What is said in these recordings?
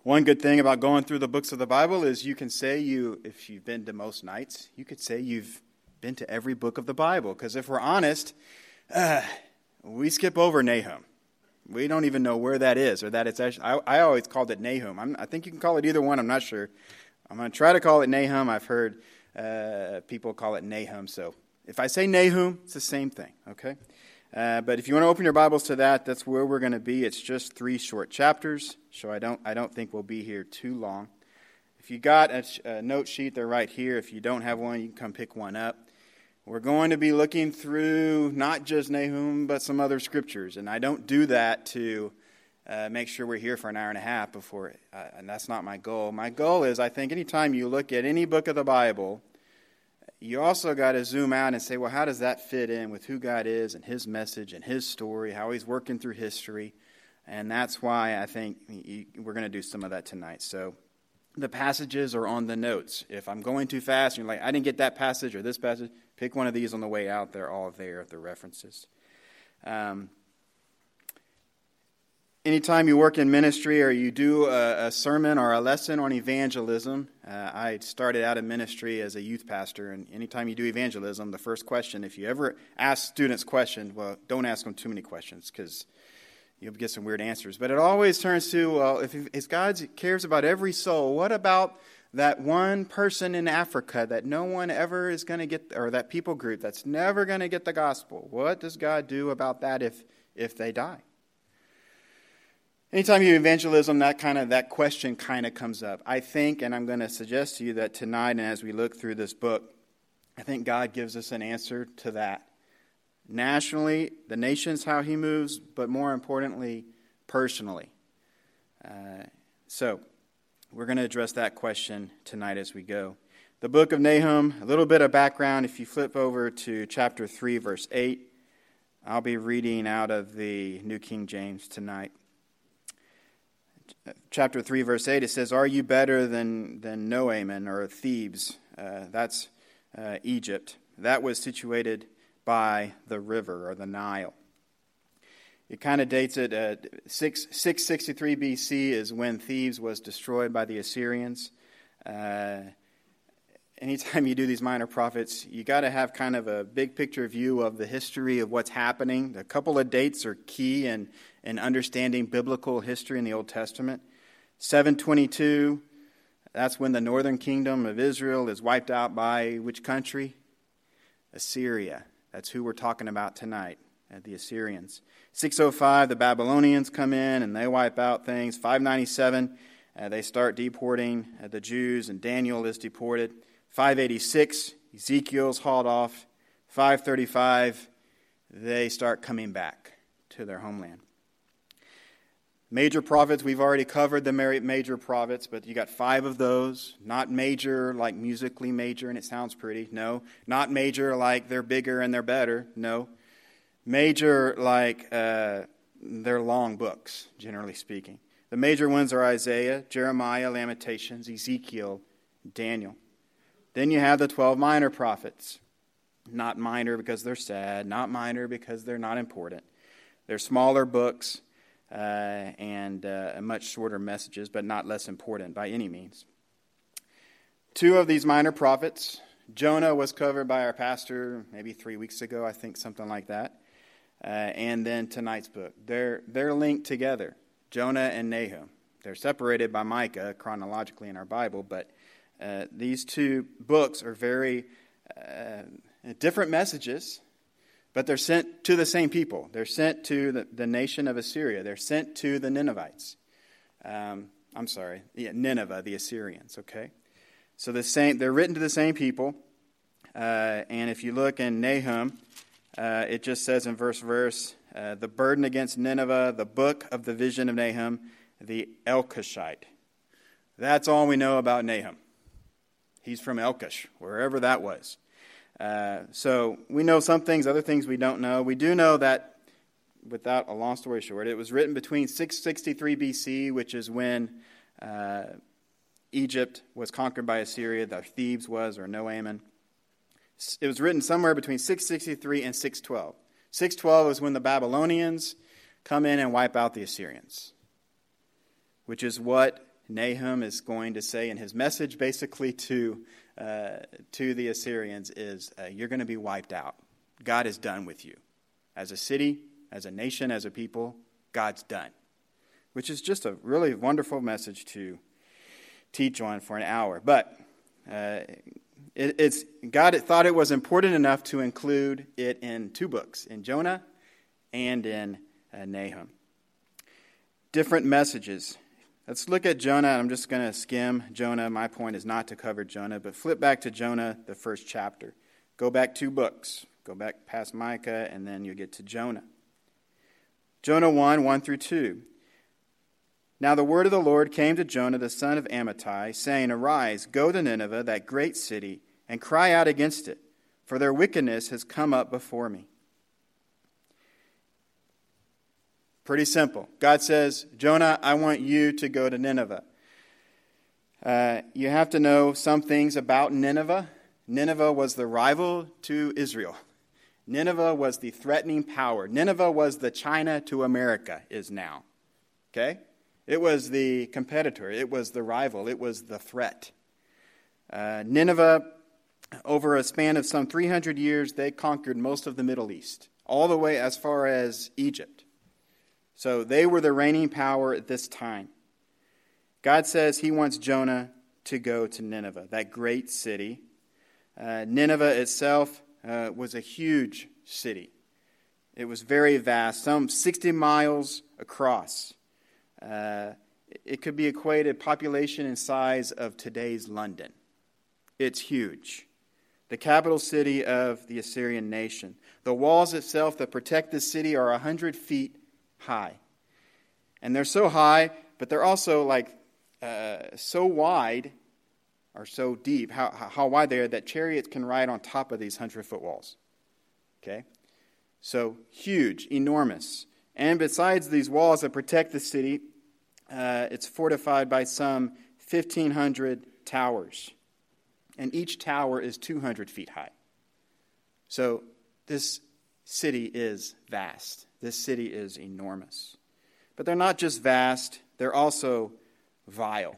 One good thing about going through the books of the Bible is you can say if you've been to most nights, you could say you've been to every book of the Bible. Because if we're honest, we skip over Nahum. We don't even know where that is, or that it's actually. I always called it Nahum. I think you can call it either one. I'm not sure. I'm going to try to call it Nahum. I've heard people call it Nahum. So if I say Nahum, it's the same thing. Okay. But if you want to open your Bibles to that, that's where we're going to be. It's just 3 short chapters, so I don't think we'll be here too long. If you got a note sheet, they're right here. If you don't have one, you can come pick one up. We're going to be looking through not just Nahum, but some other scriptures, and I don't do that to make sure we're here for an hour and a half before, and that's not my goal. My goal is, I think, anytime you look at any book of the Bible, you also got to zoom out and say, well, how does that fit in with who God is and His message and His story, how He's working through history? And that's why I think we're going to do some of that tonight. So the passages are on the notes. If I'm going too fast and you're like, I didn't get that passage or this passage, pick one of these on the way out. They're all there, the references. Anytime you work in ministry or you do a sermon or a lesson on evangelism, I started out in ministry as a youth pastor, and anytime you do evangelism, the first question, if you ever ask students questions, well, don't ask them too many questions because you'll get some weird answers. But it always turns to, well, if God cares about every soul, what about that one person in Africa that no one ever is going to get, or that people group that's never going to get the gospel? What does God do about that if they die? Anytime you do evangelism, that question kind of comes up. I think, and I'm going to suggest to you that tonight, and as we look through this book, I think God gives us an answer to that. Nationally, the nation's how He moves, but more importantly, personally. So, we're going to address that question tonight as we go. The book of Nahum, a little bit of background. If you flip over to chapter 3, verse 8, I'll be reading out of the New King James tonight. Chapter 3, verse 8, it says, "Are you better than Noaman or Thebes?" That's Egypt. That was situated by the river or the Nile. It kind of dates it, 663 BC is when Thebes was destroyed by the Assyrians. Anytime you do these minor prophets, you got to have kind of a big picture view of the history of what's happening. A couple of dates are key in understanding biblical history in the Old Testament. 722, that's when the northern kingdom of Israel is wiped out by which country? Assyria. That's who we're talking about tonight, the Assyrians. 605, the Babylonians come in and they wipe out things. 597, they start deporting the Jews, and Daniel is deported. 586, Ezekiel's hauled off. 535, they start coming back to their homeland. Major prophets, we've already covered the major prophets, but you got 5 of those. Not major like musically major and it sounds pretty. No. Not major like they're bigger and they're better. No. Major like they're long books, generally speaking. The major ones are Isaiah, Jeremiah, Lamentations, Ezekiel, Daniel. Then you have the 12 minor prophets. Not minor because they're sad, not minor because they're not important. They're smaller books and much shorter messages, but not less important by any means. 2 of these minor prophets, Jonah was covered by our pastor maybe 3 weeks ago, I think, something like that. And then tonight's book. They're linked together, Jonah and Nahum. They're separated by Micah chronologically in our Bible, but these 2 books are very different messages, but they're sent to the same people. They're sent to the nation of Assyria. They're sent to the Ninevites. Nineveh, the Assyrians, okay? So they're written to the same people. And if you look in Nahum, it just says in verse, the burden against Nineveh, the book of the vision of Nahum, the Elkoshite. That's all we know about Nahum. He's from Elkosh, wherever that was. So we know some things, other things we don't know. We do know that, without a long story short, it was written between 663 BC, which is when Egypt was conquered by Assyria, the Thebes was, or Noaman. It was written somewhere between 663 and 612. 612 is when the Babylonians come in and wipe out the Assyrians, which is what Nahum is going to say in his message basically to the Assyrians is, you're going to be wiped out. God is done with you. As a city, as a nation, as a people, God's done. Which is just a really wonderful message to teach on for an hour. But God thought it was important enough to include it in 2 books, in Jonah and in Nahum. Different messages. Let's look at Jonah. I'm just going to skim Jonah. My point is not to cover Jonah, but flip back to Jonah, the first chapter. Go back 2 books. Go back past Micah, and then you'll get to Jonah. Jonah 1 through 2. Now the word of the Lord came to Jonah, the son of Amittai, saying, Arise, go to Nineveh, that great city, and cry out against it, for their wickedness has come up before me. Pretty simple. God says, Jonah, I want you to go to Nineveh. You have to know some things about Nineveh. Nineveh was the rival to Israel. Nineveh was the threatening power. Nineveh was the China to America is now. Okay? It was the competitor. It was the rival. It was the threat. Nineveh, over a span of some 300 years, they conquered most of the Middle East, all the way as far as Egypt. So they were the reigning power at this time. God says he wants Jonah to go to Nineveh, that great city. Nineveh itself was a huge city. It was very vast, some 60 miles across. It could be equated population and size of today's London. It's huge. The capital city of the Assyrian nation. The walls itself that protect this city are 100 feet high. And they're so high, but they're also so wide or so deep, how wide they are, that chariots can ride on top of these 100-foot walls. Okay? So huge, enormous. And besides these walls that protect the city, it's fortified by some 1,500 towers. And each tower is 200 feet high. So this city is vast. This city is enormous. But they're not just vast, they're also vile.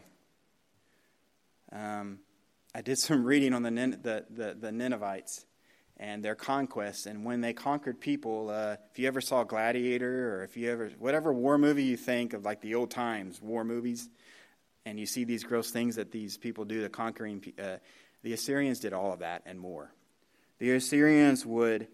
I did some reading on the Ninevites and their conquests, and when they conquered people, if you ever saw Gladiator, or if you ever, whatever war movie you think of, like the old times war movies, and you see these gross things that these people do to conquering, the Assyrians did all of that and more. The Assyrians would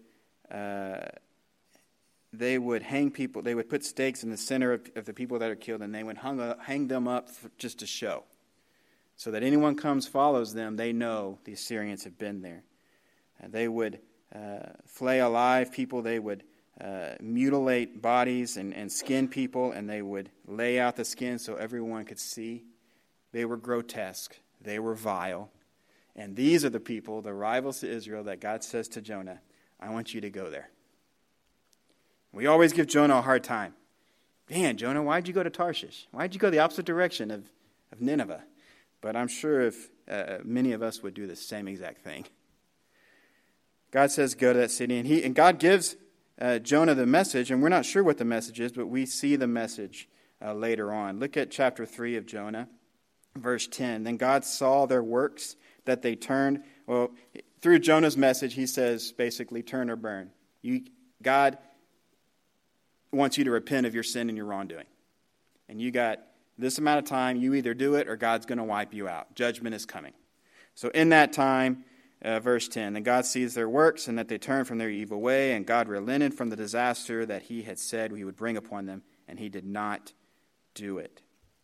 hang people, they would put stakes in the center of the people that are killed, and they would hang them up just to show. So that anyone follows them, they know the Assyrians have been there. They would flay alive people. They would mutilate bodies and skin people, and they would lay out the skin so everyone could see. They were grotesque. They were vile. And these are the people, the rivals to Israel, that God says to Jonah, I want you to go there. We always give Jonah a hard time. Man, Jonah, why'd you go to Tarshish? Why'd you go the opposite direction of Nineveh? But I'm sure if many of us would do the same exact thing. God says go to that city, and God gives Jonah the message, and we're not sure what the message is, but we see the message later on. Look at chapter 3 of Jonah, verse 10. Then God saw their works, that they turned. Well, through Jonah's message, he says basically turn or burn. God wants you to repent of your sin and your wrongdoing. And you got this amount of time, you either do it or God's going to wipe you out. Judgment is coming. So in that time, verse 10, then God sees their works and that they turn from their evil way, and God relented from the disaster that he had said he would bring upon them, and he did not do it.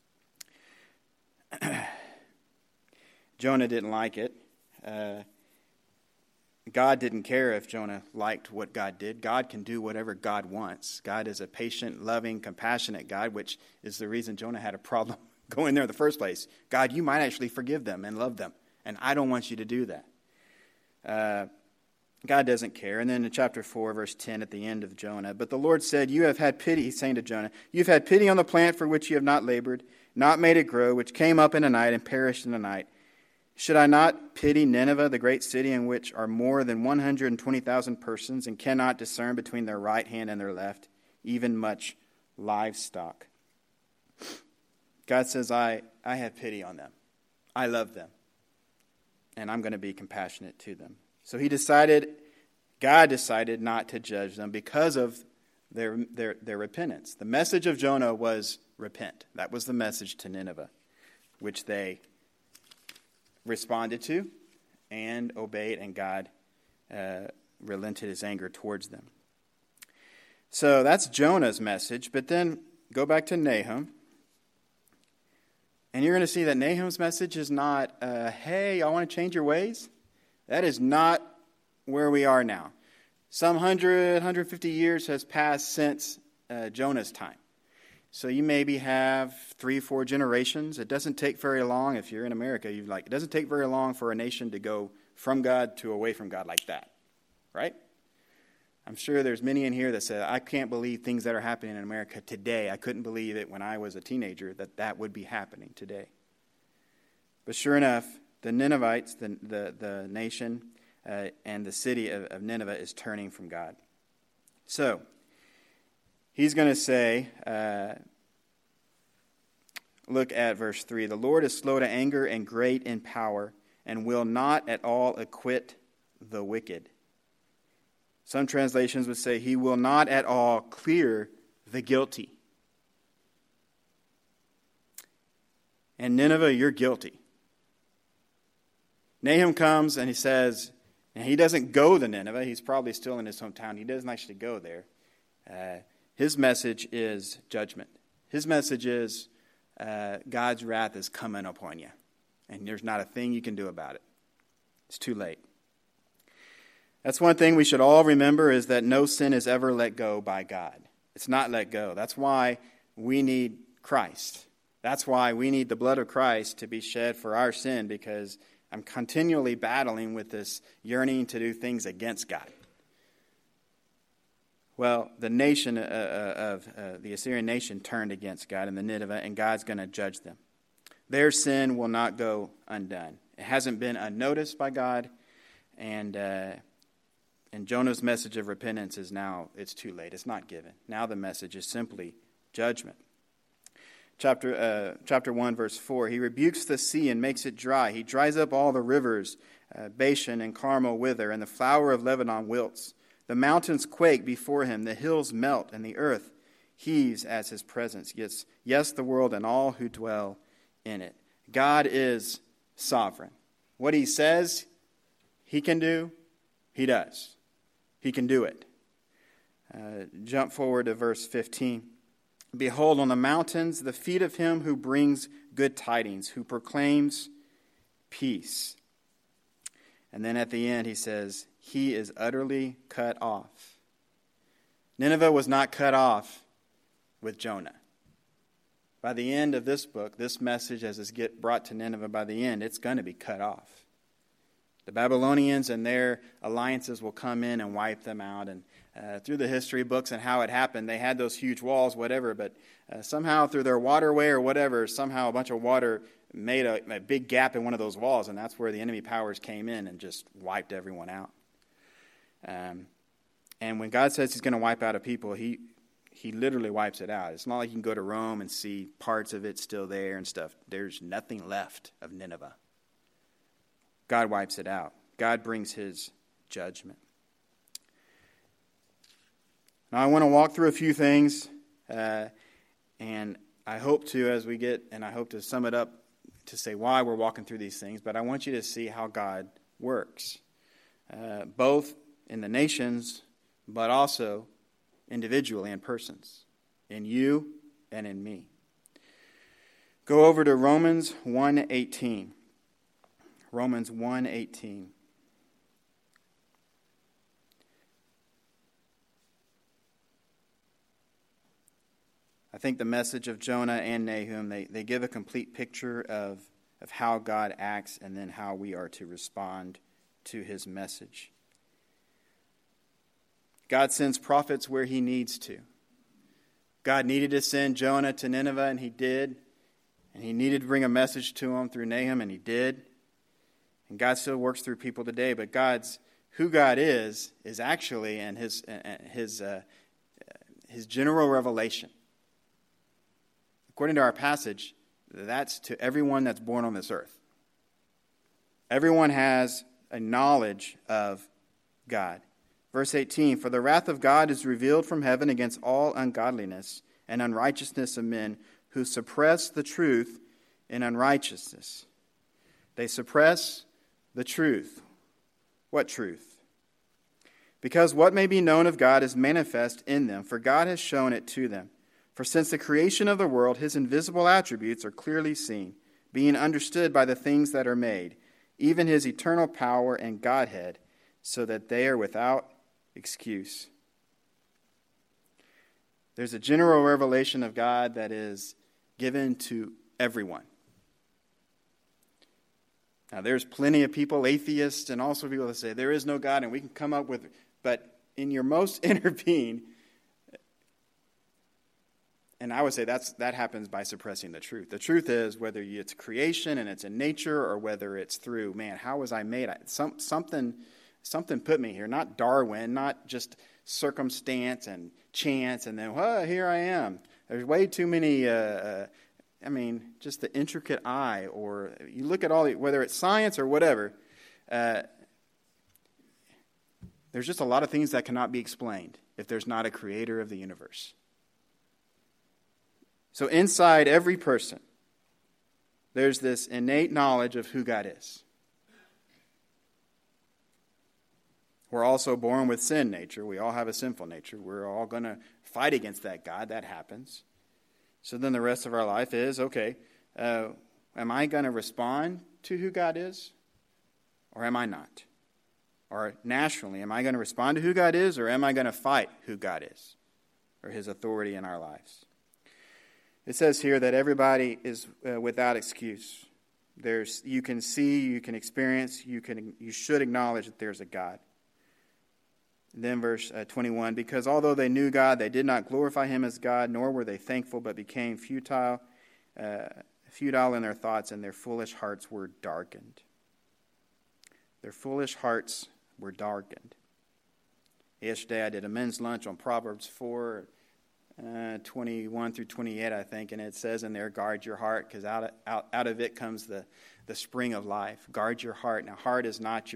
Jonah didn't like it. God didn't care if Jonah liked what God did. God can do whatever God wants. God is a patient, loving, compassionate God, which is the reason Jonah had a problem going there in the first place. God, you might actually forgive them and love them, and I don't want you to do that. God doesn't care. And then in chapter 4, verse 10 at the end of Jonah, but the Lord said, you have had pity, he's saying to Jonah, you've had pity on the plant for which you have not labored, not made it grow, which came up in a night and perished in a night. Should I not pity Nineveh, the great city in which are more than 120,000 persons and cannot discern between their right hand and their left, even much livestock? God says, I I have pity on them. I love them. And I'm going to be compassionate to them. So God decided not to judge them because of their repentance. The message of Jonah was repent. That was the message to Nineveh, which they responded to and obeyed, and God relented his anger towards them. So that's Jonah's message, but then go back to Nahum, and you're going to see that Nahum's message is not, hey, I want to change your ways. That is not where we are now. Some 150 years has passed since Jonah's time. So you maybe have 3-4 generations. It doesn't take very long. If you're in America, it doesn't take very long for a nation to go from God to away from God like that, right? I'm sure there's many in here that say, I can't believe things that are happening in America today. I couldn't believe it when I was a teenager that would be happening today. But sure enough, the Ninevites, the nation and the city of Nineveh is turning from God. So he's going to say, look at verse 3. The Lord is slow to anger and great in power, and will not at all acquit the wicked. Some translations would say he will not at all clear the guilty. And Nineveh, you're guilty. Nahum comes and he says, and he doesn't go to Nineveh. He's probably still in his hometown. He doesn't actually go there. His message is judgment. His message is God's wrath is coming upon you. And there's not a thing you can do about it. It's too late. That's one thing we should all remember, is that no sin is ever let go by God. It's not let go. That's why we need Christ. That's why we need the blood of Christ to be shed for our sin, because I'm continually battling with this yearning to do things against God. Well, the nation of the Assyrian nation turned against God and the Nineveh, and God's going to judge them. Their sin will not go undone. It hasn't been unnoticed by God, and Jonah's message of repentance is now, it's too late. It's not given. Now the message is simply judgment. Chapter 1, verse 4, he rebukes the sea and makes it dry. He dries up all the rivers. Bashan and Carmel wither, and the flower of Lebanon wilts. The mountains quake before him. The hills melt, and the earth heaves as his presence. Yes, the world and all who dwell in it. God is sovereign. What he says he can do, he does. He can do it. Jump forward to verse 15. Behold, on the mountains, the feet of him who brings good tidings, who proclaims peace. And then at the end he says, he is utterly cut off. Nineveh was not cut off with Jonah. By the end of this book, this message, as it's brought to Nineveh by the end, it's going to be cut off. The Babylonians and their alliances will come in and wipe them out. And through the history books and how it happened, they had those huge walls, whatever, but somehow through their waterway or whatever, somehow a bunch of water made a big gap in one of those walls, and that's where the enemy powers came in and just wiped everyone out. And when God says he's going to wipe out a people, he literally wipes it out. It's not like you can go to Rome and see parts of it still there and stuff. There's nothing left of Nineveh. God wipes it out. God brings his judgment. Now I want to walk through a few things, and I hope to sum it up to say why we're walking through these things, but I want you to see how God works, both in the nations, but also individually in persons, in you and in me. Go over to Romans 1:18. Romans 1:18. I think the message of Jonah and Nahum, they give a complete picture of how God acts and then how we are to respond to his message. God sends prophets where he needs to. God needed to send Jonah to Nineveh, and he did. And he needed to bring a message to them through Nahum, and he did. And God still works through people today, but who God is actually in his general revelation. According to our passage, That's to everyone that's born on this earth. Everyone has a knowledge of God. Verse 18, for the wrath of God is revealed from heaven against all ungodliness and unrighteousness of men who suppress the truth in unrighteousness. They suppress the truth. What truth? Because what may be known of God is manifest in them, for God has shown it to them. For since the creation of the world, his invisible attributes are clearly seen, being understood by the things that are made, even his eternal power and Godhead, so that they are without excuse. There's a general revelation of God that is given to everyone. Now, there's plenty of people, atheists, and also people that say there is no God, and we can come up with, but in your most inner being, and I would say that happens by suppressing the truth. The truth is, whether it's creation and it's in nature, or whether it's through, man, how was I made? Something put me here. Not Darwin, not just circumstance and chance, and then, here I am. There's way too many, just the intricate eye, or you look at all, whether it's science or whatever, there's just a lot of things that cannot be explained if there's not a creator of the universe. So inside every person, there's this innate knowledge of who God is. We're also born with sin nature. We all have a sinful nature. We're all going to fight against that God. That happens. So then the rest of our life is, okay, am I going to respond to who God is, or am I not? Or naturally, am I going to respond to who God is, or am I going to fight who God is, or his authority in our lives? It says here that everybody is without excuse. You can see, you can experience, you should acknowledge that there's a God. And then verse 21, because although they knew God, they did not glorify him as God, nor were they thankful, but became futile in their thoughts, and their foolish hearts were darkened. Their foolish hearts were darkened. Yesterday I did a men's lunch on Proverbs 4, 21 through 28, I think, and it says in there, guard your heart, because out of it comes the spring of life. Guard your heart. Now, heart is not,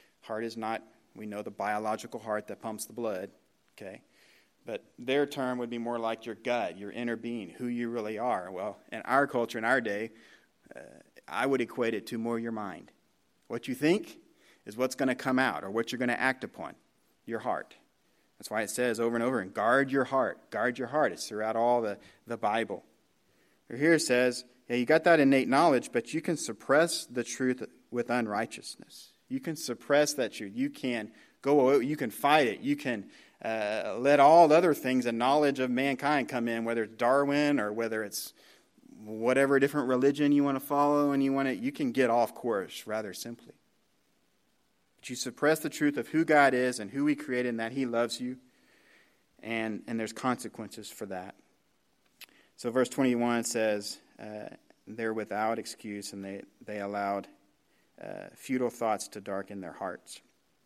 we know the biological heart that pumps the blood, okay? But their term would be more like your gut, your inner being, who you really are. Well, in our culture, in our day, I would equate it to more your mind. What you think is what's going to come out, or what you're going to act upon, your heart. That's why it says over and over, and guard your heart. Guard your heart. It's throughout all the Bible. Here it says, yeah, you got that innate knowledge, but you can suppress the truth with unrighteousness. You can suppress that truth. You can you can fight it. You can let all the other things and knowledge of mankind come in, whether it's Darwin or whether it's whatever different religion you want to follow, and you can get off course rather simply. But you suppress the truth of who God is and who he created and that he loves you, and there's consequences for that. So verse 21 says, they're without excuse, and they allowed futile thoughts to darken their hearts.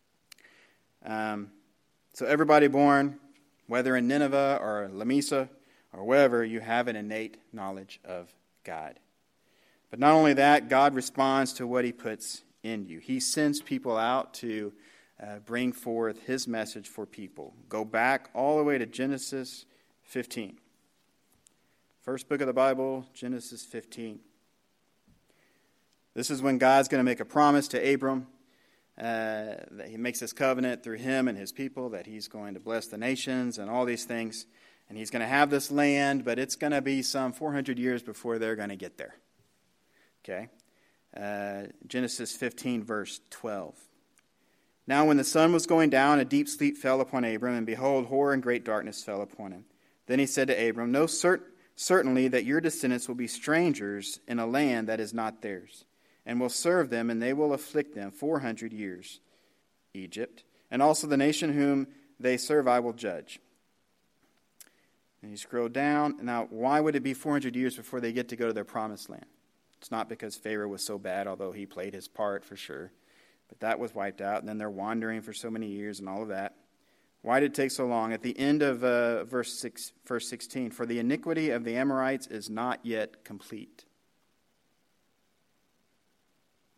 So everybody born, whether in Nineveh or Lamesa or wherever, you have an innate knowledge of God. But not only that, God responds to what he puts in you. He sends people out to bring forth his message for people. Go back all the way to Genesis 15. First book of the Bible, Genesis 15. This is when God's going to make a promise to Abram. That he makes this covenant through him and his people, that he's going to bless the nations and all these things. And he's going to have this land, but it's going to be some 400 years before they're going to get there. Okay? Genesis 15, verse 12. Now when the sun was going down, a deep sleep fell upon Abram, and behold, horror and great darkness fell upon him. Then he said to Abram, know certainly that your descendants will be strangers in a land that is not theirs, and will serve them, and they will afflict them 400 years, Egypt, and also the nation whom they serve I will judge. And you scroll down. Now, why would it be 400 years before they get to go to their promised land? It's not because Pharaoh was so bad, although he played his part for sure. But that was wiped out, and then they're wandering for so many years and all of that. Why did it take so long? At the end of verse 16, for the iniquity of the Amorites is not yet complete.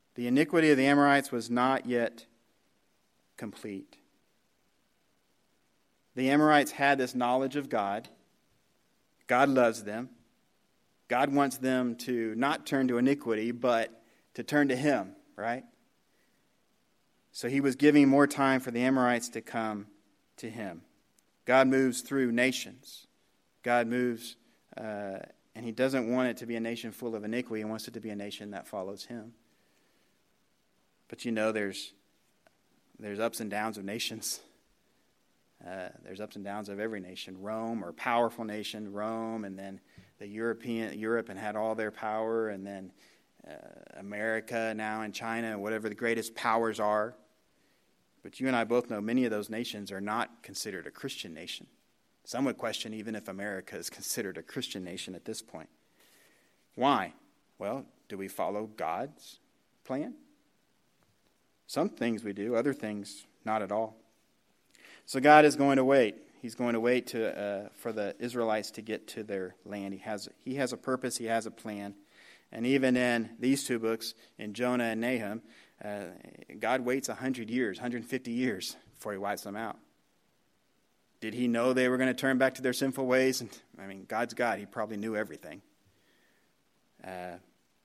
The iniquity of the Amorites was not yet complete. The Amorites had this knowledge of God. God loves them. God wants them to not turn to iniquity, but to turn to Him, right? So He was giving more time for the Amorites to come to Him. God moves through nations. God moves, and He doesn't want it to be a nation full of iniquity. He wants it to be a nation that follows Him. But there's ups and downs of nations. There's ups and downs of every nation. Rome, or powerful nation, Rome, and then Europe and had all their power, and then America now and China, whatever the greatest powers are. But you and I both know many of those nations are not considered a Christian nation. Some would question even if America is considered a Christian nation at this point. Why? Well, do we follow God's plan? Some things we do, other things not at all. So God is going to wait. He's going to wait for the Israelites to get to their land. He has a purpose. He has a plan. And even in these two books, in Jonah and Nahum, God waits 100 years, 150 years before He wipes them out. Did He know they were going to turn back to their sinful ways? God's God. He probably knew everything. And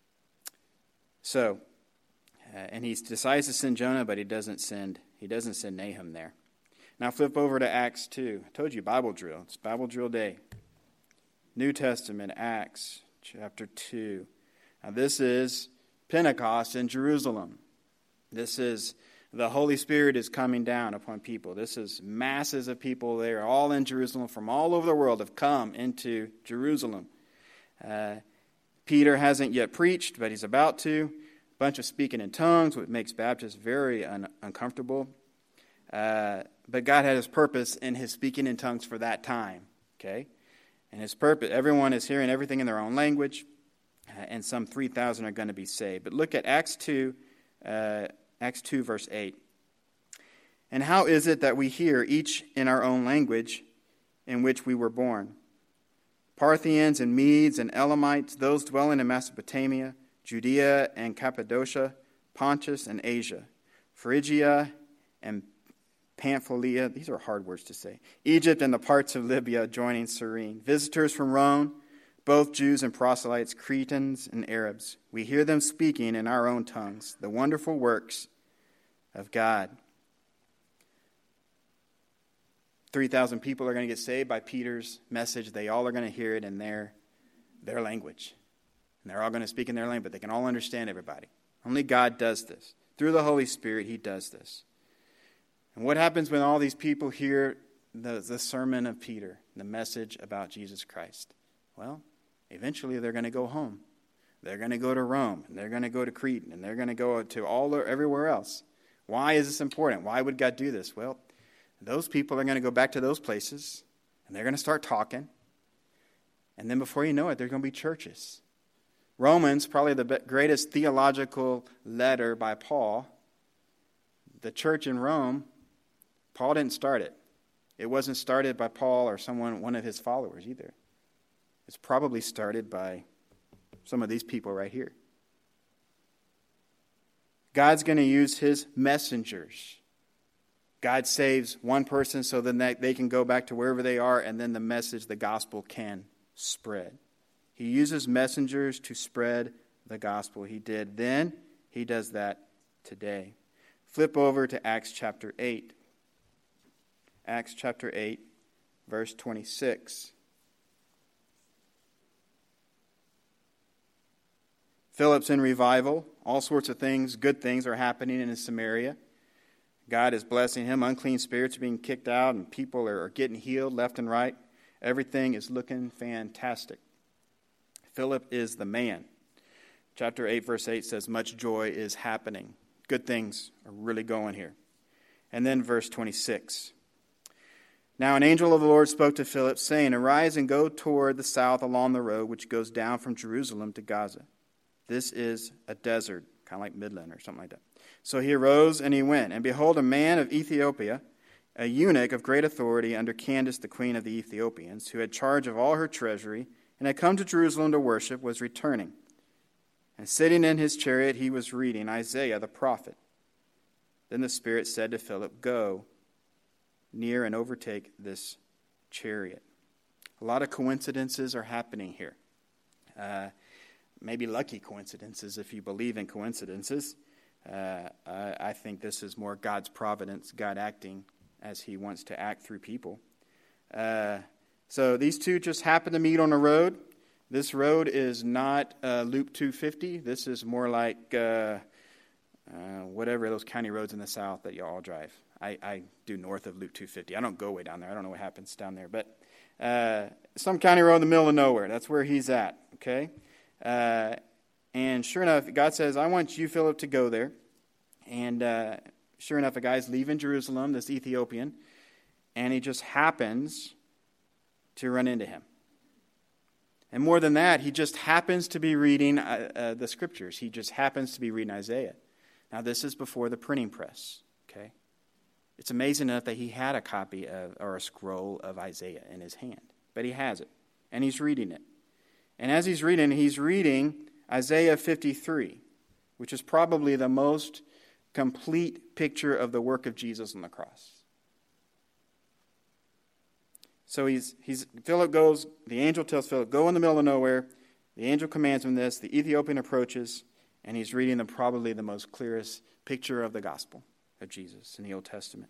He decides to send Jonah, but He doesn't send Nahum there. Now flip over to Acts 2. I told you, Bible drill. It's Bible drill day. New Testament, Acts chapter 2. Now this is Pentecost in Jerusalem. This is the Holy Spirit is coming down upon people. This is masses of people. They are all in Jerusalem from all over the world have come into Jerusalem. Peter hasn't yet preached, but he's about to. A bunch of speaking in tongues, which makes Baptists very uncomfortable. But God had His purpose in His speaking in tongues for that time. Okay? And His purpose, everyone is hearing everything in their own language, and some 3,000 are going to be saved. But look at Acts 2 verse 8. And how is it that we hear each in our own language in which we were born? Parthians and Medes and Elamites, those dwelling in Mesopotamia, Judea and Cappadocia, Pontus and Asia, Phrygia and Pamphylia, these are hard words to say, Egypt and the parts of Libya joining Cyrene, visitors from Rome, both Jews and proselytes, Cretans and Arabs. We hear them speaking in our own tongues the wonderful works of God. 3,000 people are going to get saved by Peter's message. They all are going to hear it in their language. And they're all going to speak in their language, but they can all understand everybody. Only God does this. Through the Holy Spirit, He does this. And what happens when all these people hear the sermon of Peter, the message about Jesus Christ? Well, eventually they're going to go home. They're going to go to Rome, and they're going to go to Crete, and they're going to go to everywhere else. Why is this important? Why would God do this? Well, those people are going to go back to those places, and they're going to start talking. And then before you know it, there's going to be churches. Romans, probably the greatest theological letter by Paul. The church in Rome, Paul didn't start it. It wasn't started by Paul or one of his followers either. It's probably started by some of these people right here. God's going to use His messengers. God saves one person so then they can go back to wherever they are, and then the message, the gospel, can spread. He uses messengers to spread the gospel. He did then. He does that today. Flip over to Acts chapter 8. Acts chapter 8, verse 26. Philip's in revival. All sorts of things, good things are happening in Samaria. God is blessing him. Unclean spirits are being kicked out, and people are getting healed left and right. Everything is looking fantastic. Philip is the man. Chapter 8, verse 8 says, much joy is happening. Good things are really going here. And then verse 26. Now an angel of the Lord spoke to Philip, saying, arise and go toward the south along the road which goes down from Jerusalem to Gaza. This is a desert, kind of like Midland or something like that. So he arose and he went. And behold, a man of Ethiopia, a eunuch of great authority under Candace, the queen of the Ethiopians, who had charge of all her treasury, and had come to Jerusalem to worship, was returning. And sitting in his chariot, he was reading Isaiah the prophet. Then the Spirit said to Philip, "Go near and overtake this chariot." A lot of coincidences are happening here. Maybe lucky coincidences if you believe in coincidences. I think this is more God's providence, God acting as he wants to act through people. So these two just happen to meet on a road. This road is not Loop 250. This is more like whatever those county roads in the south that you all drive. I do north of Loop 250. I don't go way down there. I don't know what happens down there. But some county road in the middle of nowhere. That's where he's at. Okay? And sure enough, God says, "I want you, Philip, to go there." And sure enough, a guy's leaving Jerusalem, this Ethiopian, and he just happens to run into him. And more than that, he just happens to be reading the scriptures. He just happens to be reading Isaiah. Now, this is before the printing press, okay? It's amazing enough that he had a copy or a scroll of Isaiah in his hand. But he has it, and he's reading it. And as he's reading Isaiah 53, which is probably the most complete picture of the work of Jesus on the cross. So Philip goes, the angel tells Philip, "Go in the middle of nowhere." The angel commands him this. The Ethiopian approaches, and he's reading probably the most clearest picture of the gospel of Jesus in the Old Testament.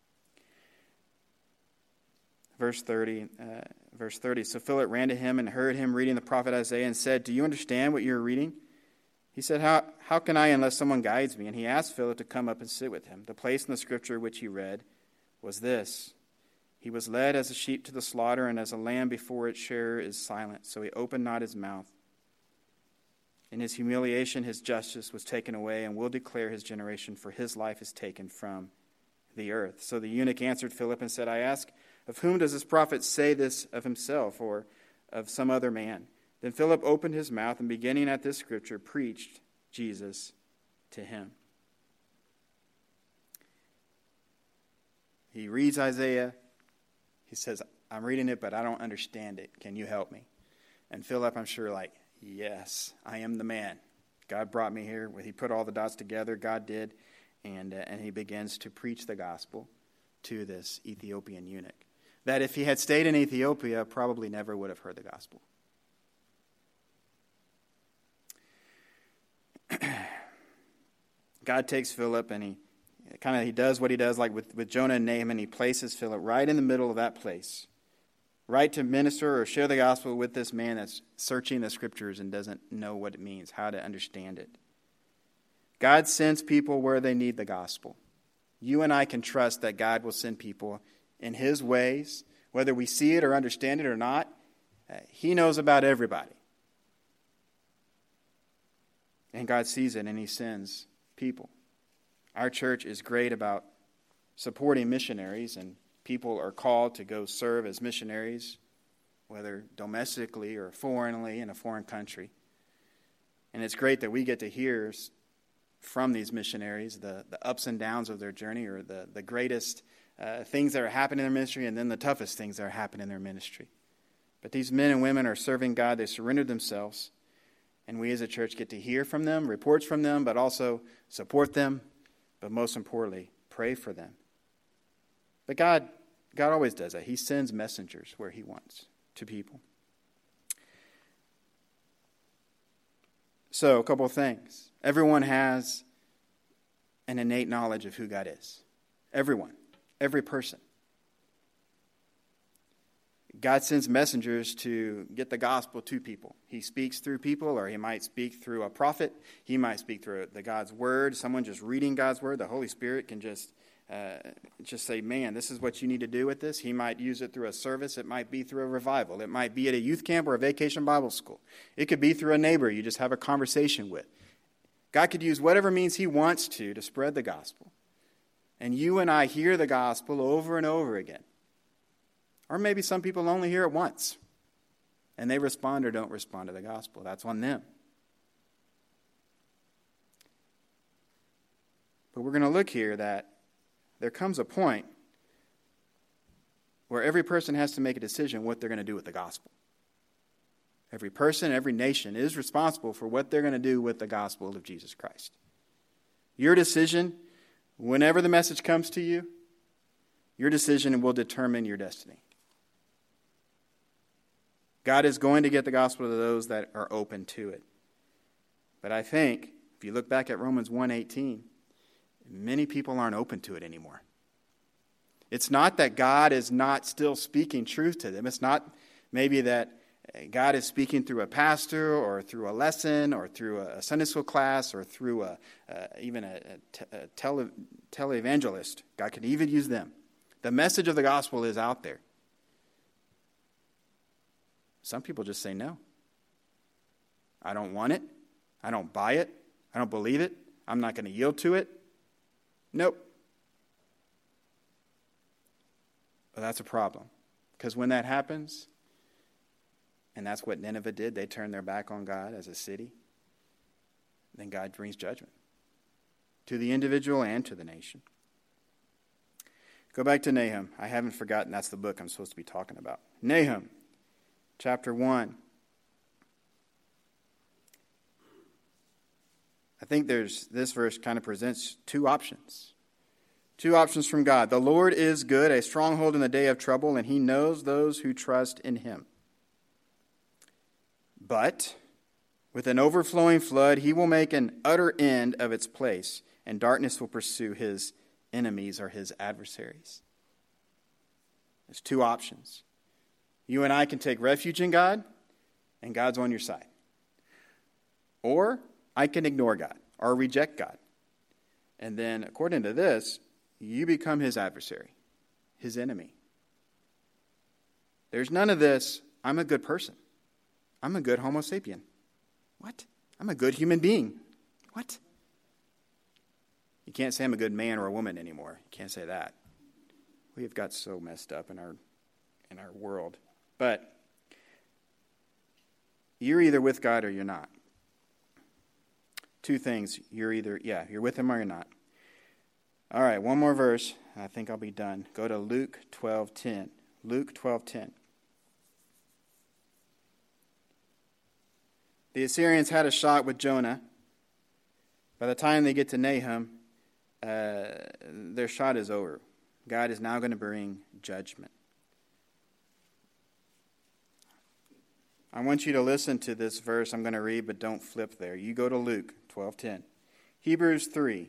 Verse 30, "So Philip ran to him and heard him reading the prophet Isaiah and said, 'Do you understand what you're reading?' He said, How can I unless someone guides me?' And he asked Philip to come up and sit with him. The place in the scripture which he read was this: 'He was led as a sheep to the slaughter, and as a lamb before its shearer is silent, so he opened not his mouth. In his humiliation his justice was taken away, and will declare his generation, for his life is taken from the earth.' So the eunuch answered Philip and said, 'I ask, of whom does this prophet say this, of himself or of some other man?' Then Philip opened his mouth, and beginning at this scripture, preached Jesus to him." He reads Isaiah. He says, "I'm reading it, but I don't understand it. Can you help me?" And Philip, I'm sure, like, "Yes, I am the man. God brought me here." He put all the dots together. God did. And he begins to preach the gospel to this Ethiopian eunuch, that if he had stayed in Ethiopia, probably never would have heard the gospel. God takes Philip, and he does what he does, like with Jonah and Naaman. He places Philip right in the middle of that place, right to minister or share the gospel with this man that's searching the scriptures and doesn't know what it means, how to understand it. God sends people where they need the gospel. You and I can trust that God will send people in his ways, whether we see it or understand it or not. He knows about everybody. And God sees it, and he sends people. Our church is great about supporting missionaries, and people are called to go serve as missionaries, whether domestically or foreignly in a foreign country. And it's great that we get to hear from these missionaries the ups and downs of their journey, or the greatest things that are happening in their ministry, and then the toughest things that are happening in their ministry. But these men and women are serving God. They surrendered themselves. And we as a church get to hear from them, reports from them, but also support them, but most importantly, pray for them. But God always does that. He sends messengers where he wants to people. So, a couple of things. Everyone has an innate knowledge of who God is. Everyone. Every person. God sends messengers to get the gospel to people. He speaks through people, or he might speak through a prophet. He might speak through God's word. Someone just reading God's word. The Holy Spirit can just say, "Man, this is what you need to do with this." He might use it through a service. It might be through a revival. It might be at a youth camp or a vacation Bible school. It could be through a neighbor you just have a conversation with. God could use whatever means he wants to spread the gospel. And you and I hear the gospel over and over again. Or maybe some people only hear it once, and they respond or don't respond to the gospel. That's on them. But we're going to look here that there comes a point where every person has to make a decision what they're going to do with the gospel. Every person, every nation is responsible for what they're going to do with the gospel of Jesus Christ. Your decision, whenever the message comes to you, your decision will determine your destiny. God is going to get the gospel to those that are open to it. But I think, if you look back at Romans 1:18, many people aren't open to it anymore. It's not that God is not still speaking truth to them. It's not maybe that God is speaking through a pastor or through a lesson or through a Sunday school class or through even a televangelist. God could even use them. The message of the gospel is out there. Some people just say no. I don't want it. I don't buy it. I don't believe it. I'm not going to yield to it. Nope. Well, that's a problem. Because when that happens, and that's what Nineveh did, they turned their back on God as a city, then God brings judgment to the individual and to the nation. Go back to Nahum. I haven't forgotten that's the book I'm supposed to be talking about. Nahum, chapter 1. I think this verse kind of presents two options. Two options from God. The Lord is good, a stronghold in the day of trouble, and he knows those who trust in him. But with an overflowing flood, he will make an utter end of its place, and darkness will pursue his enemies or his adversaries. There's two options. You and I can take refuge in God, and God's on your side. Or I can ignore God or reject God. And then, according to this, you become his adversary, his enemy. There's none of this, I'm a good person. I'm a good Homo sapien. What? I'm a good human being. What? You can't say I'm a good man or a woman anymore. You can't say that. We have got so messed up in our world. But you're either with God or you're not. Two things. You're with him or you're not. All right, one more verse. I think I'll be done. Go to Luke 12:10. Luke 12:10. The Assyrians had a shot with Jonah. By the time they get to Nahum, their shot is over. God is now going to bring judgment. I want you to listen to this verse I'm going to read, but don't flip there. You go to Luke 12:10. Hebrews 3,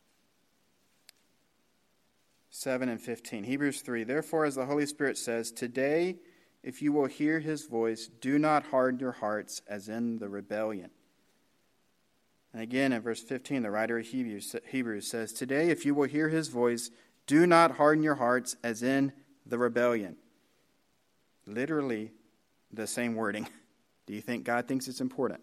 7 and 15. Hebrews 3, therefore, as the Holy Spirit says, today, if you will hear his voice, do not harden your hearts as in the rebellion. And again, in verse 15, the writer of Hebrews says, today, if you will hear his voice, do not harden your hearts as in the rebellion. Literally the same wording. Do you think God thinks it's important?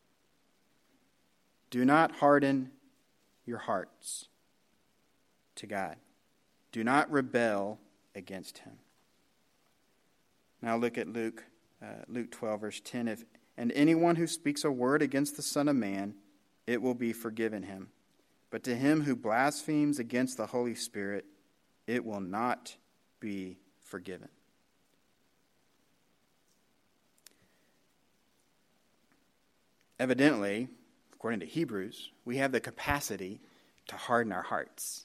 Do not harden your hearts to God. Do not rebel against him. Now look at Luke 12, verse 10. And anyone who speaks a word against the Son of Man, it will be forgiven him. But to him who blasphemes against the Holy Spirit, it will not be forgiven. Evidently, according to Hebrews, we have the capacity to harden our hearts.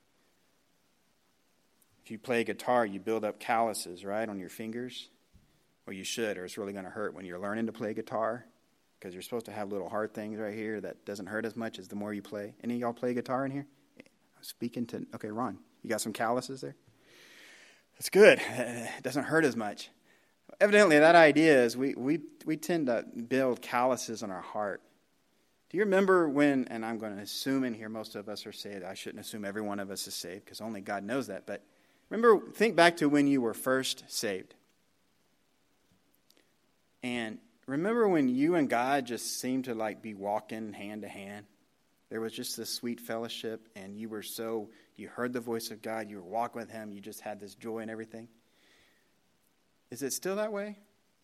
If you play guitar, you build up calluses, right, on your fingers. Or you should, or it's really going to hurt when you're learning to play guitar. Because you're supposed to have little hard things right here that doesn't hurt as much as the more you play. Any of y'all play guitar in here? I'm speaking to, okay, Ron, you got some calluses there? That's good. It doesn't hurt as much. Evidently, that idea is we tend to build calluses on our heart. Do you remember when, and I'm going to assume in here most of us are saved. I shouldn't assume every one of us is saved because only God knows that. But think back to when you were first saved. And remember when you and God just seemed to be walking hand to hand? There was just this sweet fellowship, and you heard the voice of God, you were walking with him, you just had this joy and everything. Is it still that way?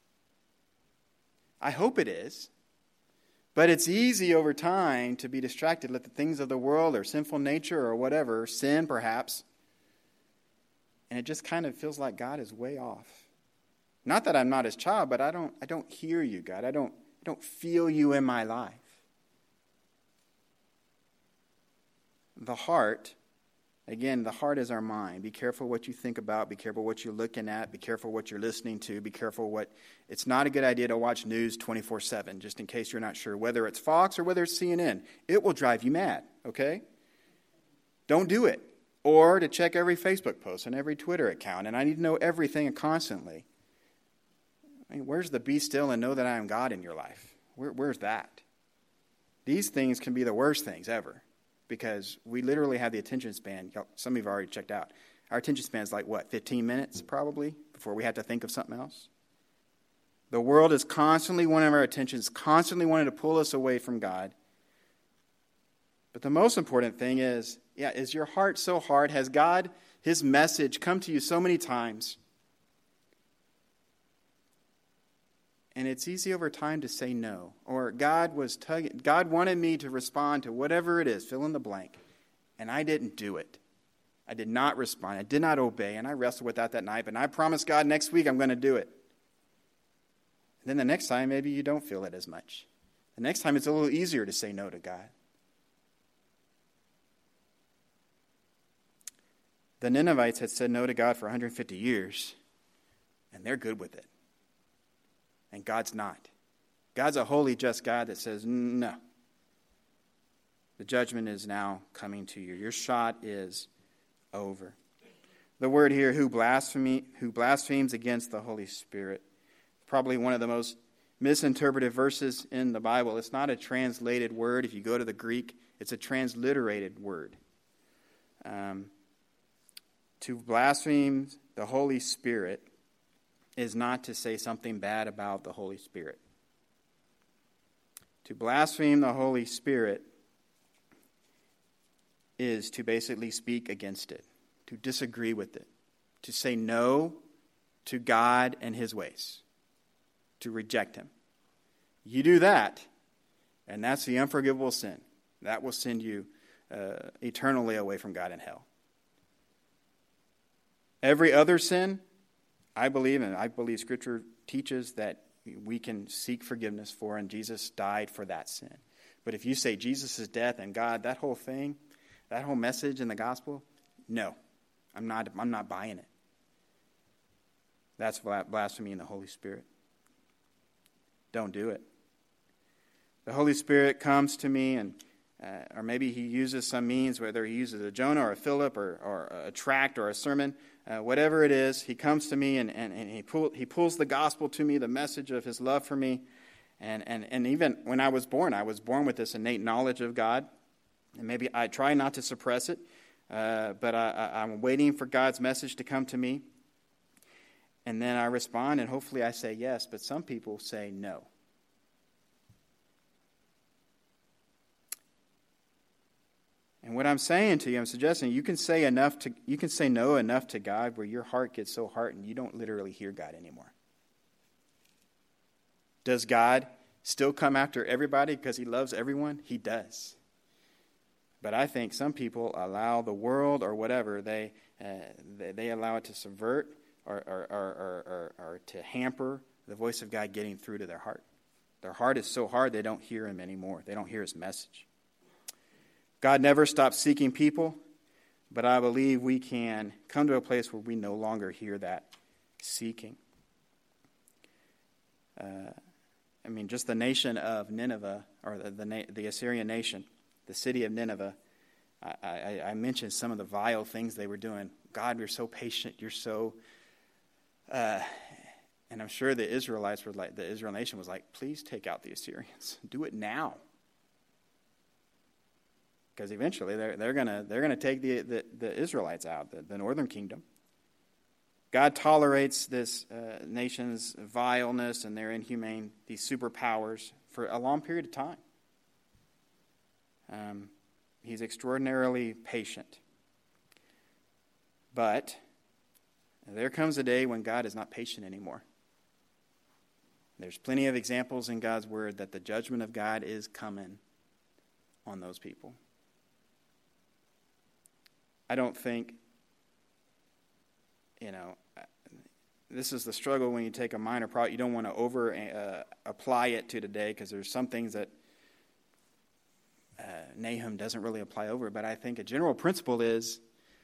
I hope it is. But it's easy over time to be distracted, let the things of the world or sinful nature or whatever, sin perhaps, and it just kind of feels like God is way off. Not that I'm not his child, but I don't hear you, God. I don't feel you in my life. The heart, again, the heart is our mind. Be careful what you think about. Be careful what you're looking at. Be careful what you're listening to. Be careful what... It's not a good idea to watch news 24/7, just in case you're not sure, whether it's Fox or whether it's CNN. It will drive you mad, okay? Don't do it. Or to check every Facebook post and every Twitter account, and I need to know everything constantly. I mean, where's the be still and know that I am God in your life? Where's that? These things can be the worst things ever, because we literally have the attention span. Some of you have already checked out. Our attention span is like, 15 minutes probably before we have to think of something else? The world is constantly wanting our attention, is constantly wanting to pull us away from God. But the most important thing is, is your heart so hard? Has God, his message, come to you so many times? And it's easy over time to say no. Or God wanted me to respond to whatever it is, fill in the blank, and I didn't do it. I did not respond. I did not obey, and I wrestled with that night, but I promised God next week I'm going to do it. And then the next time, maybe you don't feel it as much. The next time, it's a little easier to say no to God. The Ninevites had said no to God for 150 years, and they're good with it. And God's not. God's a holy, just God that says, no. The judgment is now coming to you. Your shot is over. The word here, who blasphemes against the Holy Spirit. Probably one of the most misinterpreted verses in the Bible. It's not a translated word. If you go to the Greek, it's a transliterated word. To blaspheme the Holy Spirit is not to say something bad about the Holy Spirit. To blaspheme the Holy Spirit is to basically speak against it, to disagree with it, to say no to God and his ways, to reject him. You do that, and that's the unforgivable sin. That will send you eternally away from God in hell. Every other sin, I believe Scripture teaches that we can seek forgiveness for, and Jesus died for that sin. But if you say Jesus' death and God, that whole thing, that whole message in the gospel, no, I'm not buying it. That's blasphemy in the Holy Spirit. Don't do it. The Holy Spirit comes to me, and or maybe he uses some means, whether he uses a Jonah or a Philip or a tract or a sermon, whatever it is, he comes to me and he pulls the gospel to me, the message of his love for me. And even when I was born with this innate knowledge of God. And maybe I try not to suppress it, but I'm waiting for God's message to come to me. And then I respond, and hopefully I say yes, but some people say no. And what I'm saying to you, I'm suggesting you can say no enough to God where your heart gets so hardened you don't literally hear God anymore. Does God still come after everybody because he loves everyone? He does. But I think some people allow the world or whatever, they allow it to subvert or to hamper the voice of God getting through to their heart. Their heart is so hard they don't hear him anymore. They don't hear his message. God never stops seeking people, but I believe we can come to a place where we no longer hear that seeking. Just the nation of Nineveh, or the Assyrian nation, the city of Nineveh, I mentioned some of the vile things they were doing. God, you're so patient. You're so... and I'm sure the Israel nation was like, please take out the Assyrians. Do it now. Because eventually they're gonna take the Israelites out, the northern kingdom. God tolerates this nation's vileness and their inhumane, these superpowers, for a long period of time. He's extraordinarily patient. But there comes a day when God is not patient anymore. There's plenty of examples in God's word that the judgment of God is coming on those people. I don't think, this is the struggle when you take a minor problem. You don't want to apply it to today, because there's some things that Nahum doesn't really apply over. But I think a general principle is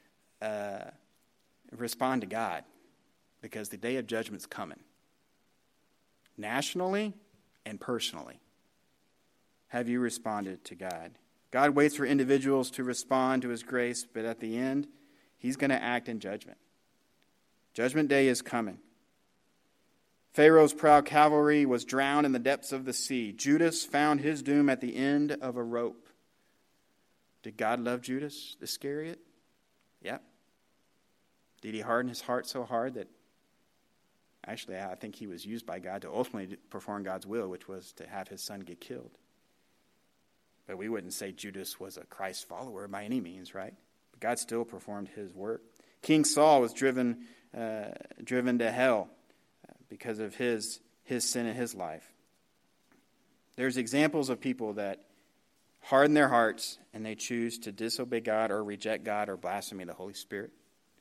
respond to God, because the day of judgment's coming. Nationally and personally. Have you responded to God? God waits for individuals to respond to his grace, but at the end, he's going to act in judgment. Judgment day is coming. Pharaoh's proud cavalry was drowned in the depths of the sea. Judas found his doom at the end of a rope. Did God love Judas Iscariot? Yep. Did he harden his heart so hard that actually I think he was used by God to ultimately perform God's will, which was to have his son get killed? But we wouldn't say Judas was a Christ follower by any means, right? But God still performed his work. King Saul was driven to hell because of his sin in his life. There's examples of people that harden their hearts and they choose to disobey God or reject God or blaspheme the Holy Spirit.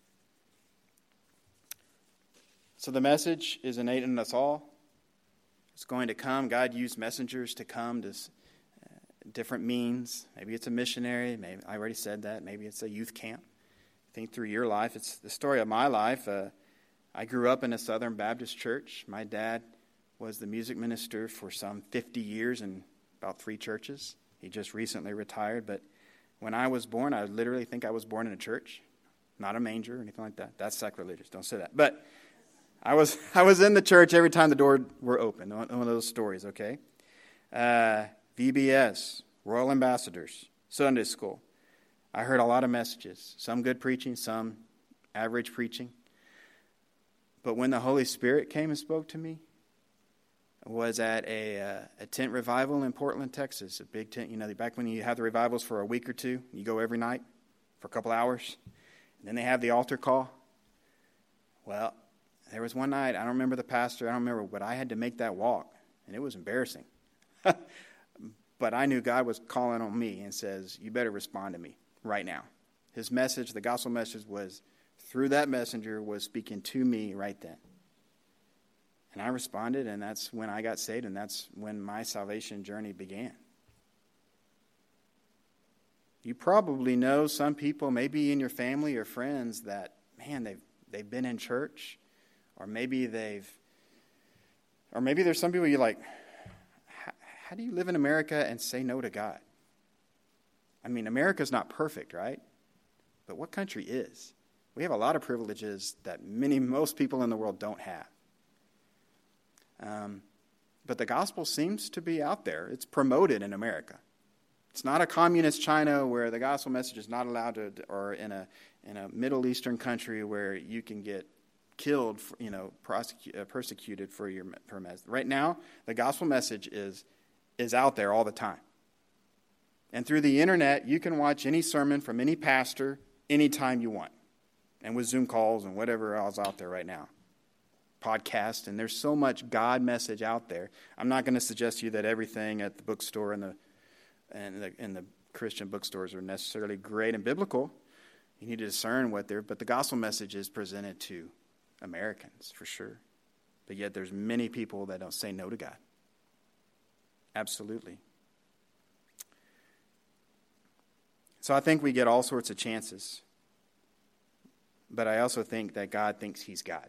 So the message is innate in us all. It's going to come. God used messengers to come to different means. Maybe it's a missionary. Maybe I already said that. Maybe it's a youth camp. Think through your life. It's the story of my life. I grew up in a Southern Baptist church. My dad was the music minister for some 50 years in about 3 churches. He just recently retired. But when I was born, I literally think I was born in a church, not a manger or anything like that. That's sacrilegious. Don't say that. But I was in the church every time the door were open. One of those stories, okay? VBS, Royal Ambassadors, Sunday School. I heard a lot of messages, some good preaching, some average preaching. But when the Holy Spirit came and spoke to me, was at a tent revival in Portland, Texas, a big tent. You know, back when you have the revivals for a week or two, you go every night for a couple hours, and then they have the altar call. Well, there was one night, I don't remember the pastor, I don't remember, but I had to make that walk, and it was embarrassing. But I knew God was calling on me and says, you better respond to me right now. His message, the gospel message, was through that messenger, was speaking to me right then. And I responded, and that's when I got saved, and that's when my salvation journey began. You probably know some people, maybe in your family or friends, that, man, they've been in church, or maybe there's some people you're like, how do you live in America and say no to God? I mean, America's not perfect, right? But what country is? We have a lot of privileges that most people in the world don't have. But the gospel seems to be out there. It's promoted in America. It's not a communist China where the gospel message is not allowed to, or in a Middle Eastern country where you can get killed, persecuted for your message. Right now, the gospel message is out there all the time. And through the internet, you can watch any sermon from any pastor anytime you want. And with Zoom calls and whatever else out there right now. Podcast, and there's so much God message out there. I'm not going to suggest to you that everything at the bookstore and the Christian bookstores are necessarily great and biblical. You need to discern but the gospel message is presented to Americans for sure. But yet there's many people that don't say no to God. Absolutely. So I think we get all sorts of chances. But I also think that God thinks he's God.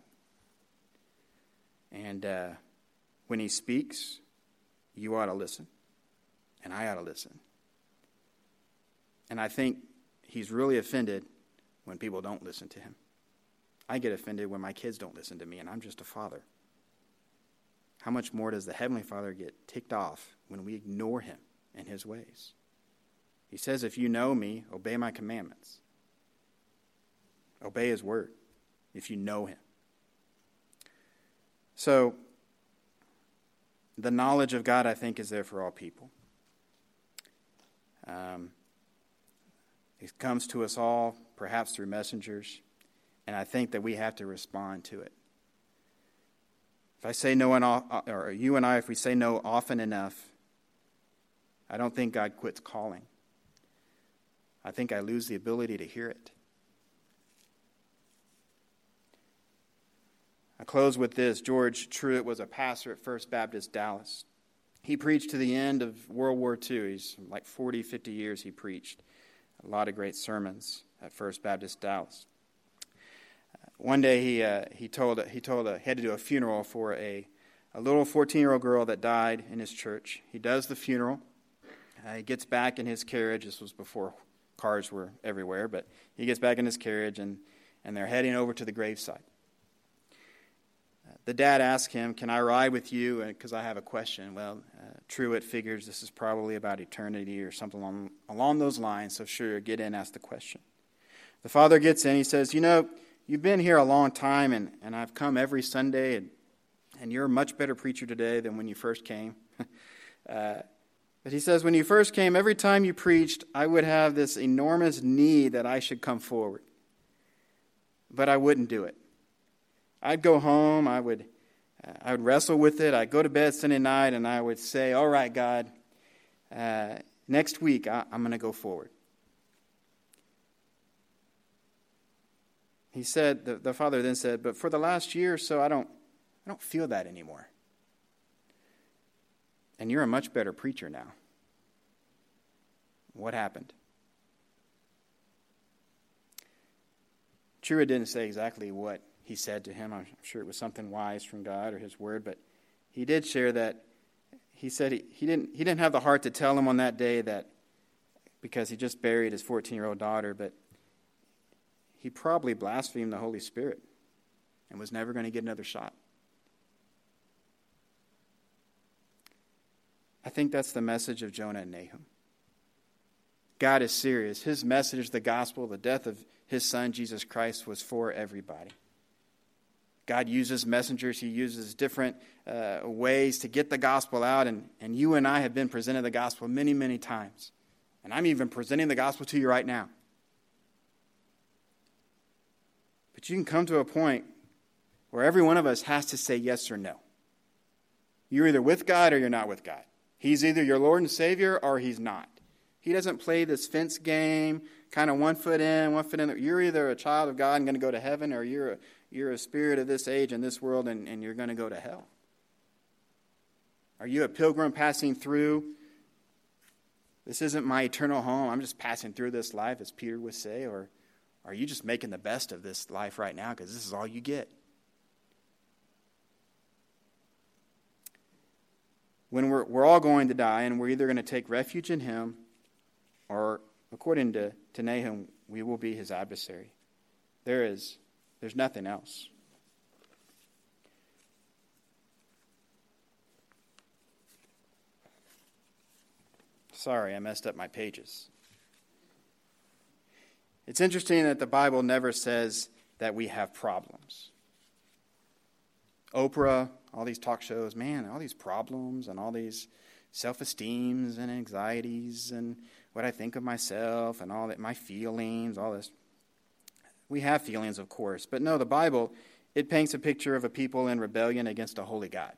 And when he speaks, you ought to listen. And I ought to listen. And I think he's really offended when people don't listen to him. I get offended when my kids don't listen to me, and I'm just a father. How much more does the Heavenly Father get ticked off when we ignore him and his ways? He says, if you know me, obey my commandments. Obey his word if you know him. So, the knowledge of God, I think, is there for all people. It comes to us all, perhaps through messengers, and I think that we have to respond to it. If I say no, or you and I, if we say no often enough, I don't think God quits calling. I think I lose the ability to hear it. I close with this. George Truett was a pastor at First Baptist Dallas. He preached to the end of World War II. He's like 40, 50 years he preached. A lot of great sermons at First Baptist Dallas. One day he had to do a funeral for a little 14-year-old girl that died in his church. He does the funeral. He gets back in his carriage. This was before cars were everywhere, but he gets back in his carriage, and they're heading over to the gravesite. The dad asks him, "Can I ride with you? Because I have a question." Well, Truett figures this is probably about eternity or something along those lines, so sure, get in, ask the question. The father gets in. He says, "You've been here a long time, and I've come every Sunday, and you're a much better preacher today than when you first came." But he says, "When you first came, every time you preached, I would have this enormous need that I should come forward. But I wouldn't do it. I'd go home, I would wrestle with it, I'd go to bed Sunday night, and I would say, 'All right, God, next week I'm going to go forward.'" He said, the father then said, "But for the last year or so, I don't feel that anymore. And you're a much better preacher now. What happened?" Truett didn't say exactly what he said to him. I'm sure it was something wise from God or his word, but he did share that he said he didn't have the heart to tell him on that day that because he just buried his 14-year-old daughter, but he probably blasphemed the Holy Spirit and was never going to get another shot. I think that's the message of Jonah and Nahum. God is serious. His message, the gospel, the death of his son, Jesus Christ, was for everybody. God uses messengers. He uses different ways to get the gospel out. And you and I have been presented the gospel many, many times. And I'm even presenting the gospel to you right now. But you can come to a point where every one of us has to say yes or no. You're either with God or you're not with God. He's either your Lord and Savior or he's not. He doesn't play this fence game, kind of 1 foot in, 1 foot in. You're either a child of God and going to go to heaven, or you're a spirit of this age and this world and you're going to go to hell. Are you a pilgrim passing through? This isn't my eternal home. I'm just passing through this life, as Peter would say. Or are you just making the best of this life right now because this is all you get? When we're all going to die, and we're either going to take refuge in him, or, according to Nahum, we will be his adversary. There's nothing else. Sorry, I messed up my pages. It's interesting that the Bible never says that we have problems. Oprah, all these talk shows, man, all these problems and all these self-esteems and anxieties and what I think of myself and all that, my feelings, all this. We have feelings, of course, but no, the Bible, it paints a picture of a people in rebellion against a holy God.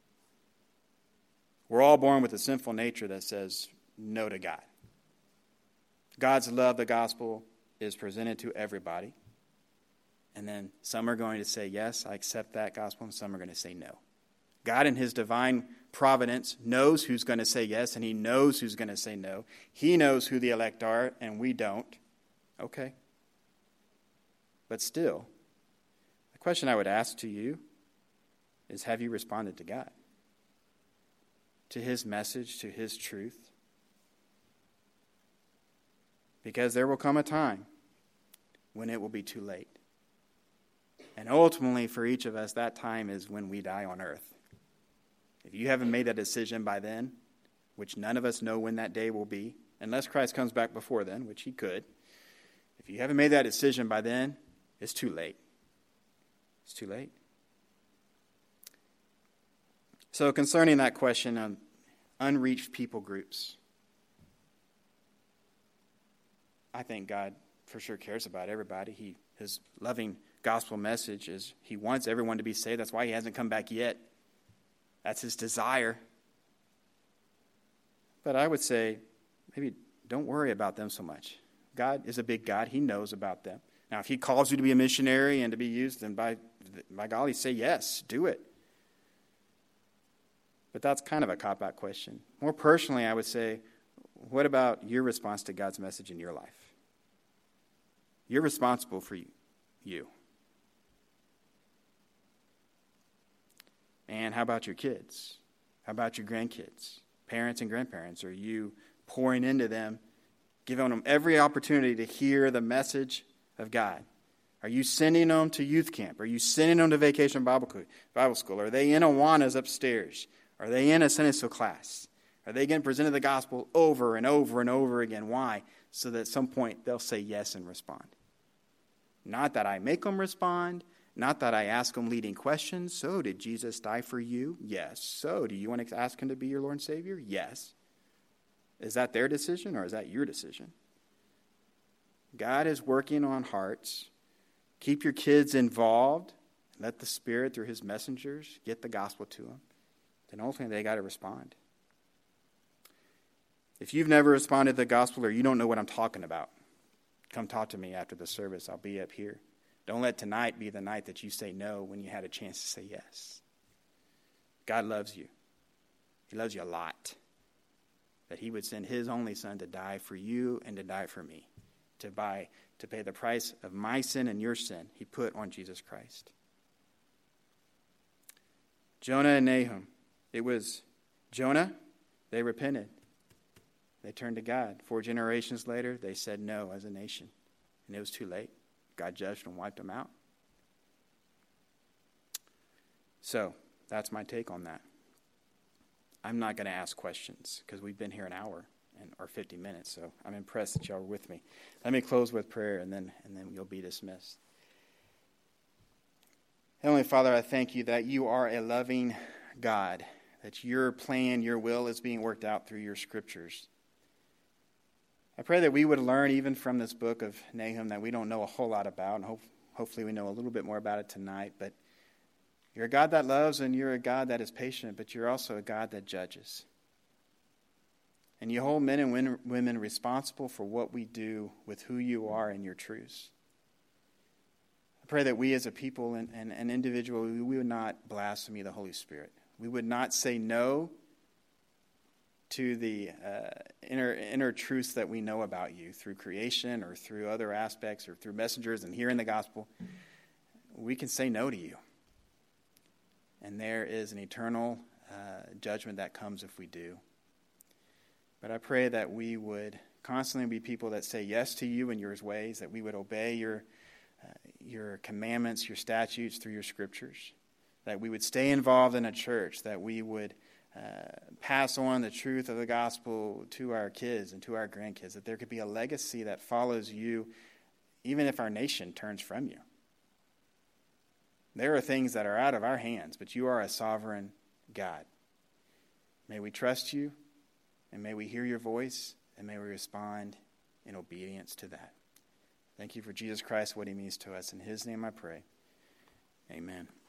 We're all born with a sinful nature that says no to God. God's love, the gospel, is presented to everybody. And then some are going to say, yes, I accept that gospel, and some are going to say no. God in his divine providence knows who's going to say yes, and he knows who's going to say no. He knows who the elect are, and we don't. Okay. But still, the question I would ask to you is, have you responded to God? To his message, to his truth? Because there will come a time when it will be too late. And ultimately, for each of us, that time is when we die on earth. If you haven't made that decision by then, which none of us know when that day will be, unless Christ comes back before then, which he could, if you haven't made that decision by then, it's too late. It's too late. So concerning that question on unreached people groups, I think God for sure cares about everybody. His loving gospel message is he wants everyone to be saved. That's why he hasn't come back yet. That's his desire. But I would say, maybe don't worry about them so much. God is a big God. He knows about them. Now, if he calls you to be a missionary and to be used, then by by golly, say yes, do it. But that's kind of a cop-out question. More personally, I would say, what about your response to God's message in your life? You're responsible for you. And how about your kids? How about your grandkids? Parents and grandparents, are you pouring into them, giving them every opportunity to hear the message of God? Are you sending them to youth camp? Are you sending them to vacation Bible school? Are they in Awanas upstairs? Are they in a Sunday school class? Are they getting presented the gospel over and over and over again? Why? So that at some point they'll say yes and respond. Not that I make them respond. Not that I ask them leading questions. So, did Jesus die for you? Yes. So, do you want to ask him to be your Lord and Savior? Yes. Is that their decision or is that your decision? God is working on hearts. Keep your kids involved. Let the Spirit, through his messengers, get the gospel to them. Then ultimately they got to respond. If you've never responded to the gospel or you don't know what I'm talking about, come talk to me after the service. I'll be up here. Don't let tonight be the night that you say no when you had a chance to say yes. God loves you. He loves you a lot. That he would send his only son to die for you and to die for me. To pay the price of my sin and your sin. He put on Jesus Christ. Jonah and Nahum. It was Jonah, they repented. They turned to God. 4 generations later, they said no as a nation. And it was too late. God judged and wiped them out. So, that's my take on that. I'm not going to ask questions because we've been here an hour or 50 minutes, so I'm impressed that y'all were with me. Let me close with prayer, and then you'll be dismissed. Heavenly Father, I thank you that you are a loving God, that your plan, your will is being worked out through your scriptures. I pray that we would learn even from this book of Nahum that we don't know a whole lot about, and hopefully we know a little bit more about it tonight. But you're a God that loves and you're a God that is patient, but you're also a God that judges. And you hold men and women responsible for what we do with who you are and your truths. I pray that we as a people and individually, we would not blaspheme the Holy Spirit. We would not say no to the inner truths that we know about you through creation or through other aspects or through messengers and hearing the gospel. We can say no to you. And there is an eternal judgment that comes if we do. But I pray that we would constantly be people that say yes to you and your ways, that we would obey your commandments, your statutes through your scriptures, that we would stay involved in a church, that we would pass on the truth of the gospel to our kids and to our grandkids, that there could be a legacy that follows you even if our nation turns from you. There are things that are out of our hands, but you are a sovereign God. May we trust you, and may we hear your voice, and may we respond in obedience to that. Thank you for Jesus Christ, what he means to us. In his name I pray. Amen.